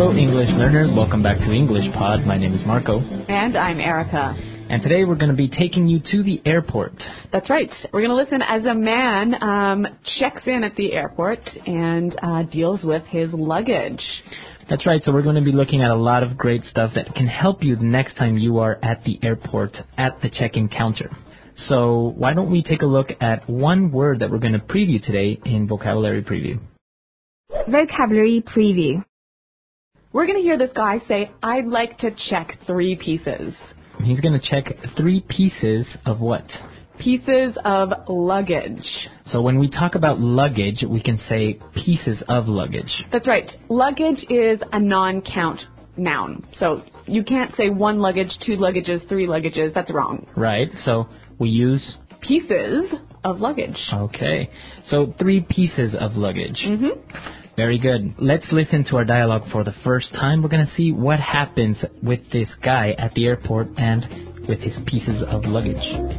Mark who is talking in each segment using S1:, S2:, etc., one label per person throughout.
S1: Hello, English learners. Welcome back to English Pod. My name is Marco.
S2: And I'm Erica.
S1: And today we're going to be taking you to the airport.
S2: That's right. We're going to listen as a man checks in at the airport and deals with his luggage.
S1: That's right. So we're going to be looking at a lot of great stuff that can help you the next time you are at the airport at the check-in counter. So why don't we take a look at one word that we're going to preview today in Vocabulary Preview.
S3: Vocabulary Preview.
S2: We're going to hear this guy say, I'd like to check 3 pieces.
S1: He's going to check 3 pieces of what?
S2: Pieces of luggage.
S1: So when we talk about luggage, we can say pieces of luggage.
S2: That's right. Luggage is a non-count noun. So you can't say 1 luggage, 2 luggages, 3 luggages. That's wrong.
S1: Right. So we use
S2: pieces of luggage.
S1: Okay. So 3 pieces of luggage.
S2: Mm-hmm.
S1: Very good. Let's listen to our dialogue for the first time. We're going to see what happens with this guy at the airport and with his pieces of luggage.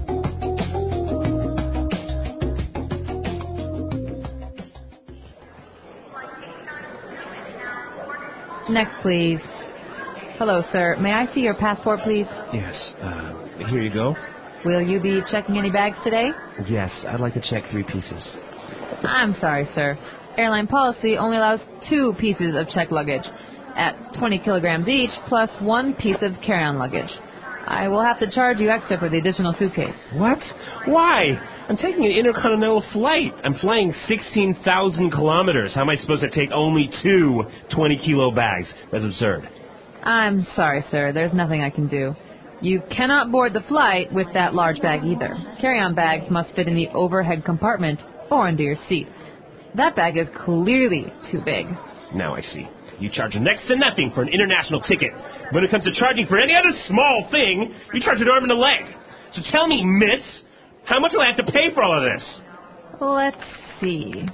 S4: Next, please. Hello, sir. May I see your passport, please?
S5: Yes. Here you go.
S4: Will you be checking any bags today?
S5: Yes, I'd like to check 3 pieces.
S4: I'm sorry, sir. Airline policy only allows 2 pieces of checked luggage at 20 kilograms each, plus 1 piece of carry-on luggage. I will have to charge you extra for the additional suitcase.
S5: What? Why? I'm taking an intercontinental flight. I'm flying 16,000 kilometers. How am I supposed to take only 2 20-kilo bags? That's absurd.
S4: I'm sorry, sir. There's nothing I can do. You cannot board the flight with that large bag either. Carry-on bags must fit in the overhead compartment or under your seat. That bag is clearly too big.
S5: Now I see. You charge next to nothing for an international ticket. When it comes to charging for any other small thing, you charge an arm and a leg. So tell me, miss, how much will I have to pay for all of this?
S4: Let's see.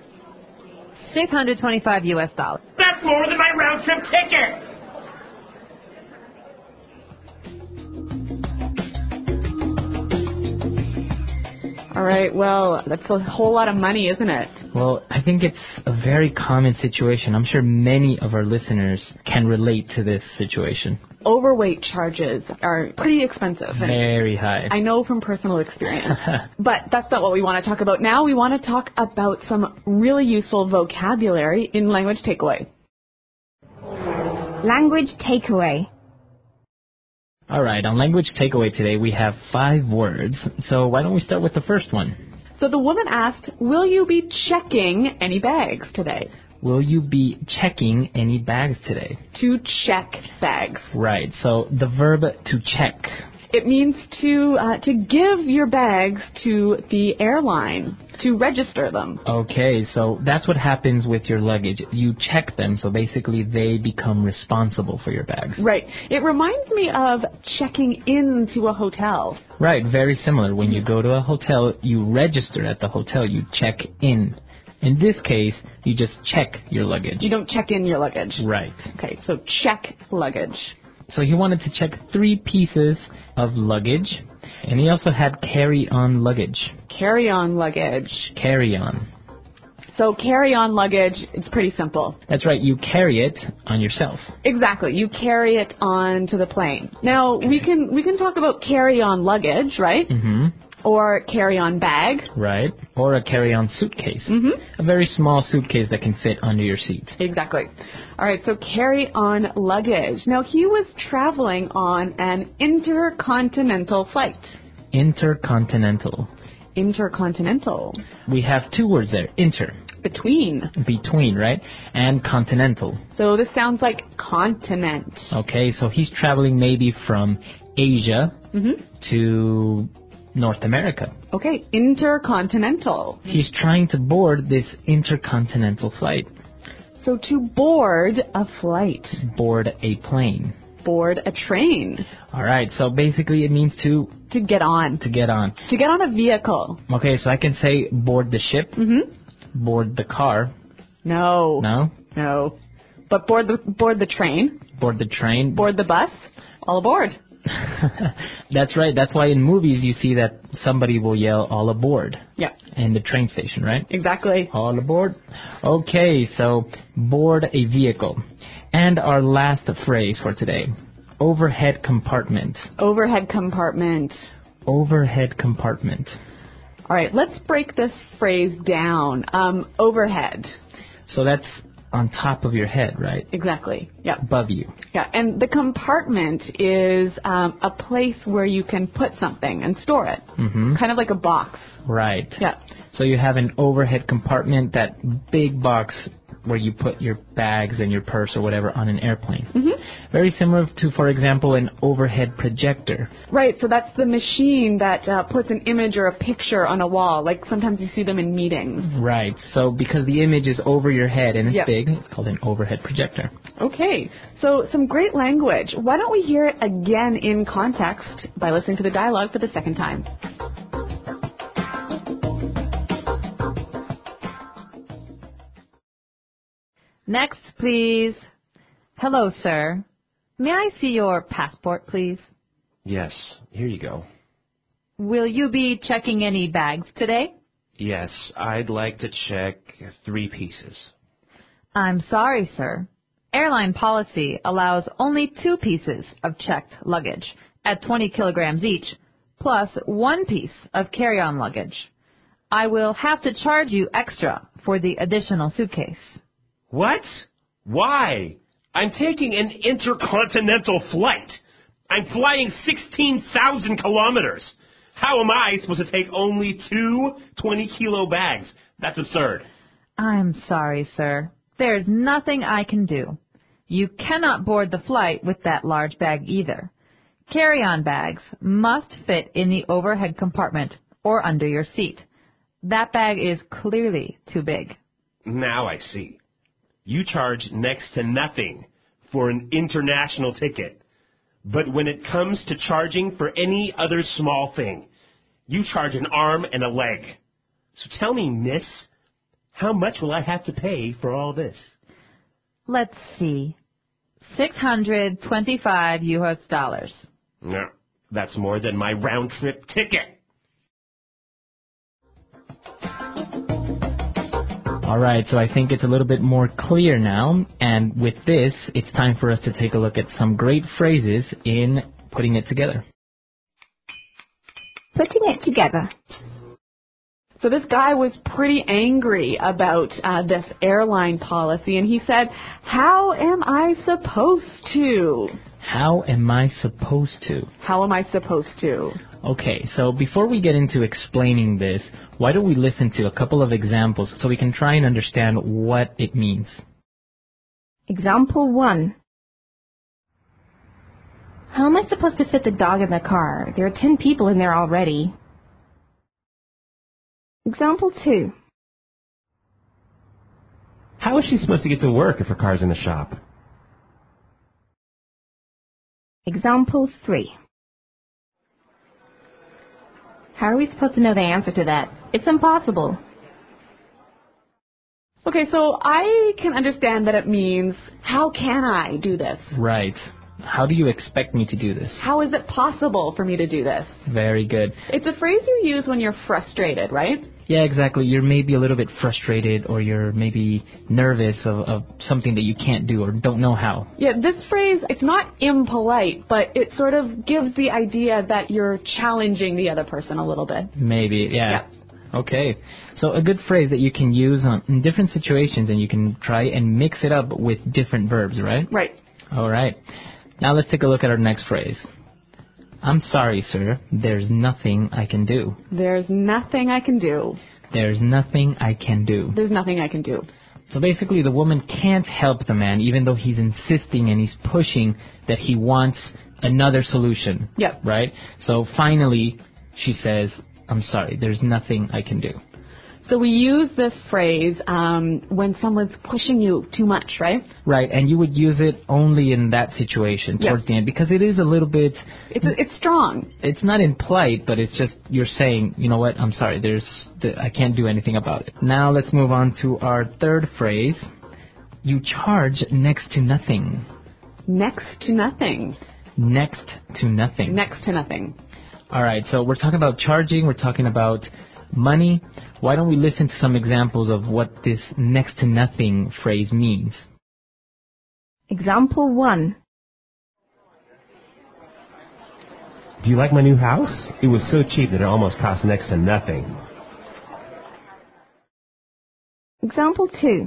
S4: $625 US.
S5: That's more than my round-trip ticket!
S2: All right, well, that's a whole lot of money, isn't it?
S1: Well, I think it's a very common situation. I'm sure many of our listeners can relate to this situation.
S2: Overweight charges are pretty expensive.
S1: Very high.
S2: I know from personal experience. But that's not what we want to talk about now. We want to talk about some really useful vocabulary in Language Takeaway.
S3: Language Takeaway.
S1: All right, on Language Takeaway today, we have 5 words. So why don't we start with the first one?
S2: So the woman asked, will you be checking any bags today?
S1: Will you be checking any bags today?
S2: To check bags.
S1: Right, so the verb to check.
S2: It means to give your bags to the airline, to register them.
S1: Okay, so that's what happens with your luggage. You check them, so basically they become responsible for your bags.
S2: Right. It reminds me of checking into a hotel.
S1: Right, very similar. When you go to a hotel, you register at the hotel, you check in. In this case, you just check your luggage.
S2: You don't check in your luggage.
S1: Right.
S2: Okay, so check luggage.
S1: So he wanted to check 3 pieces of luggage, and he also had carry-on luggage.
S2: Carry-on luggage.
S1: Carry-on.
S2: So carry-on luggage, it's pretty simple.
S1: That's right, you carry it on yourself.
S2: Exactly, you carry it onto the plane. Now, we can talk about carry-on luggage, right?
S1: Mm-hmm.
S2: Or carry-on bag.
S1: Right, or a carry-on suitcase.
S2: Mm-hmm.
S1: A very small suitcase that can fit under your seat.
S2: Exactly. All right, so carry-on luggage. Now, he was traveling on an intercontinental flight.
S1: Intercontinental.
S2: Intercontinental.
S1: We have 2 words there. Inter.
S2: Between.
S1: Between, right? And continental.
S2: So this sounds like continent.
S1: Okay, so he's traveling maybe from Asia to North America.
S2: Okay, intercontinental.
S1: He's trying to board this intercontinental flight.
S2: So to board a flight.
S1: Board a plane.
S2: Board a train.
S1: All right, so basically it means to
S2: get on.
S1: To get on.
S2: To get on a vehicle.
S1: Okay, so I can say board the ship. Board the car.
S2: No.
S1: No?
S2: No. But board the train.
S1: Board the train.
S2: Board the bus. All aboard.
S1: That's right. That's why in movies you see that somebody will yell, all aboard.
S2: Yeah.
S1: In the train station, right?
S2: Exactly.
S1: All aboard. Okay, so board a vehicle. And our last phrase for today, overhead compartment.
S2: Overhead compartment.
S1: Overhead compartment.
S2: All right, let's break this phrase down. Overhead.
S1: So that's on top of your head, right?
S2: Exactly. Yeah.
S1: Above you.
S2: Yeah, and the compartment is a place where you can put something and store it.
S1: Mm-hmm.
S2: Kind of like a box.
S1: Right.
S2: Yeah.
S1: So you have an overhead compartment, that big box where you put your bags and your purse or whatever on an airplane.
S2: Mm-hmm.
S1: Very similar to, for example, an overhead projector.
S2: Right, so that's the machine that puts an image or a picture on a wall. Like sometimes you see them in meetings.
S1: Right. So because the image is over your head and it's
S2: Yep.
S1: big, it's called an overhead projector.
S2: Okay, so some great language. Why don't we hear it again in context by listening to the dialogue for the second time?
S4: Next, please. Hello, sir. May I see your passport, please?
S5: Yes, here you go.
S4: Will you be checking any bags today?
S5: Yes, I'd like to check 3 pieces.
S4: I'm sorry, sir. Airline policy allows only 2 pieces of checked luggage at 20 kilograms each, plus 1 piece of carry-on luggage. I will have to charge you extra for the additional suitcase.
S5: What? Why? I'm taking an intercontinental flight. I'm flying 16,000 kilometers. How am I supposed to take only 2 20-kilo bags? That's absurd.
S4: I'm sorry, sir. There's nothing I can do. You cannot board the flight with that large bag either. Carry-on bags must fit in the overhead compartment or under your seat. That bag is clearly too big.
S5: Now I see. You charge next to nothing for an international ticket. But when it comes to charging for any other small thing, you charge an arm and a leg. So tell me, miss, how much will I have to pay for all this?
S4: Let's see. $625 US.
S5: No, that's more than my round-trip ticket.
S1: All right, so I think it's a little bit more clear now. And with this, it's time for us to take a look at some great phrases in putting it together.
S3: Putting it together.
S2: So this guy was pretty angry about this airline policy, and he said, "How am I supposed to?"
S1: How am I supposed to?
S2: How am I supposed to?
S1: Okay, so before we get into explaining this, why don't we listen to a couple of examples so we can try and understand what it means.
S3: Example 1. How am I supposed to fit the dog in the car? There are 10 people in there already. Example 2.
S5: How is she supposed to get to work if her car's in the shop?
S3: Example 3. How are we supposed to know the answer to that? It's impossible.
S2: Okay, so I can understand that it means, how can I do this?
S1: Right. How do you expect me to do this?
S2: How is it possible for me to do this?
S1: Very good.
S2: It's a phrase you use when you're frustrated, right?
S1: Yeah, exactly. You're maybe a little bit frustrated or you're maybe nervous of something that you can't do or don't know how.
S2: Yeah, this phrase, it's not impolite, but it sort of gives the idea that you're challenging the other person a little bit.
S1: Maybe, yeah. Okay. So a good phrase that you can use in different situations, and you can try and mix it up with different verbs, right?
S2: Right.
S1: All right. Now let's take a look at our next phrase. I'm sorry, sir. There's nothing I can do.
S2: There's nothing I can do.
S1: There's nothing I can do.
S2: There's nothing I can do.
S1: So basically, the woman can't help the man, even though he's insisting and he's pushing that he wants another solution.
S2: Yep.
S1: Right? So finally, she says, I'm sorry, there's nothing I can do.
S2: So we use this phrase when someone's pushing you too much, right?
S1: Right, and you would use it only in that situation towards the end, because it is a little bit...
S2: It's strong.
S1: It's not impolite, but it's just you're saying, you know what, I'm sorry, I can't do anything about it. Now let's move on to our third phrase. You charge next to nothing.
S2: Next to nothing.
S1: Next to nothing.
S2: Next to nothing.
S1: All right, so we're talking about charging, we're talking about money. Why don't we listen to some examples of what this next to nothing phrase means?
S3: Example 1.
S5: Do you like my new house? It was so cheap that it almost cost next to nothing.
S3: Example 2.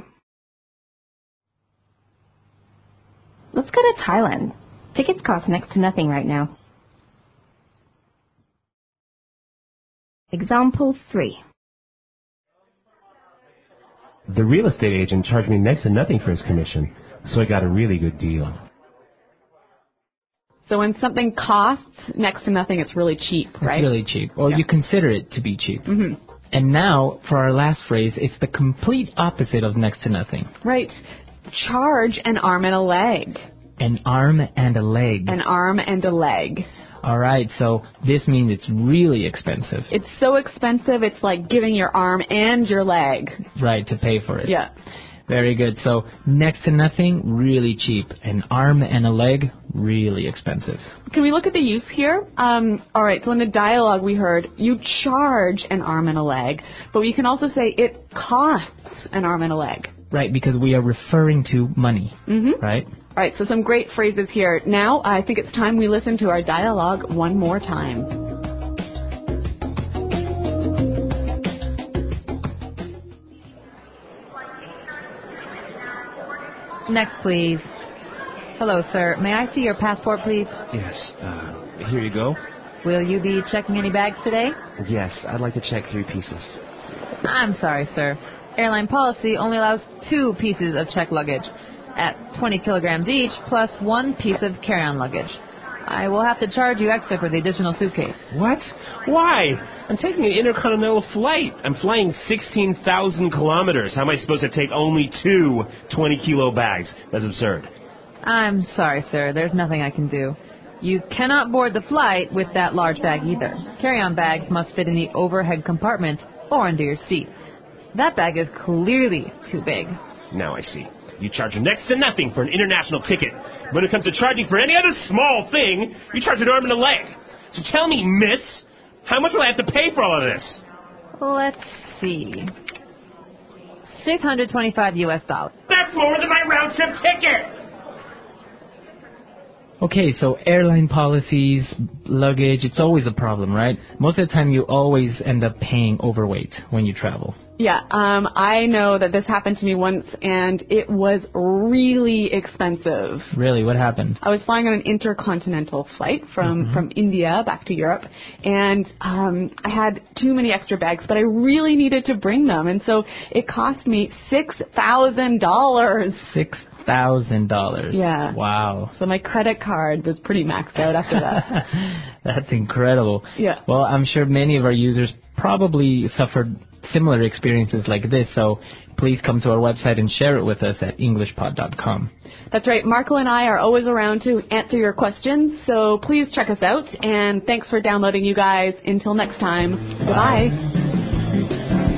S3: Let's go to Thailand. Tickets cost next to nothing right now. Example 3.
S5: The real estate agent charged me next to nothing for his commission, so I got a really good deal.
S2: So when something costs next to nothing, it's really cheap, right?
S1: It's really cheap, or
S2: Yeah.
S1: you consider it to be cheap.
S2: Mm-hmm.
S1: And now, for our last phrase, it's the complete opposite of next to nothing.
S2: Right. Charge an arm and a leg.
S1: An arm and a leg.
S2: An arm and a leg.
S1: All right, so this means it's really expensive.
S2: It's so expensive, it's like giving your arm and your leg.
S1: Right, to pay for it.
S2: Yeah.
S1: Very good. So next to nothing, really cheap. An arm and a leg, really expensive.
S2: Can we look at the use here? All right, so in the dialogue we heard, you charge an arm and a leg, but we can also say it costs an arm and a leg.
S1: Right, because we are referring to money, right?
S2: All right, so some great phrases here. Now I think it's time we listen to our dialogue one more time.
S4: Next, please. Hello, sir. May I see your passport, please?
S6: Yes, here you go.
S4: Will you be checking any bags today?
S6: Yes, I'd like to check 3 pieces.
S4: I'm sorry, sir. Airline policy only allows 2 pieces of checked luggage at 20 kilograms each, plus 1 piece of carry-on luggage. I will have to charge you extra for the additional suitcase.
S5: What? Why? I'm taking an intercontinental flight. I'm flying 16,000 kilometers. How am I supposed to take only 2 20-kilo bags? That's absurd.
S4: I'm sorry, sir. There's nothing I can do. You cannot board the flight with that large bag either. Carry-on bags must fit in the overhead compartment or under your seat. That bag is clearly too big.
S5: Now I see. You charge next to nothing for an international ticket. When it comes to charging for any other small thing, you charge an arm and a leg. So tell me, miss, how much will I have to pay for all of this?
S4: Let's see. $625 US.
S5: That's more than my round-trip ticket!
S1: Okay, so airline policies, luggage, it's always a problem, right? Most of the time you always end up paying overweight when you travel.
S2: Yeah, I know that this happened to me once, and it was really expensive.
S1: Really, what happened?
S2: I was flying on an intercontinental flight from India back to Europe, and I had too many extra bags, but I really needed to bring them, and so it cost me $6,000.
S1: $6,000.
S2: Yeah.
S1: Wow.
S2: So my credit card was pretty maxed out after that.
S1: That's incredible.
S2: Yeah.
S1: Well, I'm sure many of our users probably suffered similar experiences like this, so please come to our website and share it with us at EnglishPod.com.
S2: That's right. Marco and I are always around to answer your questions, so please check us out, and thanks for downloading, you guys. Until next time, goodbye.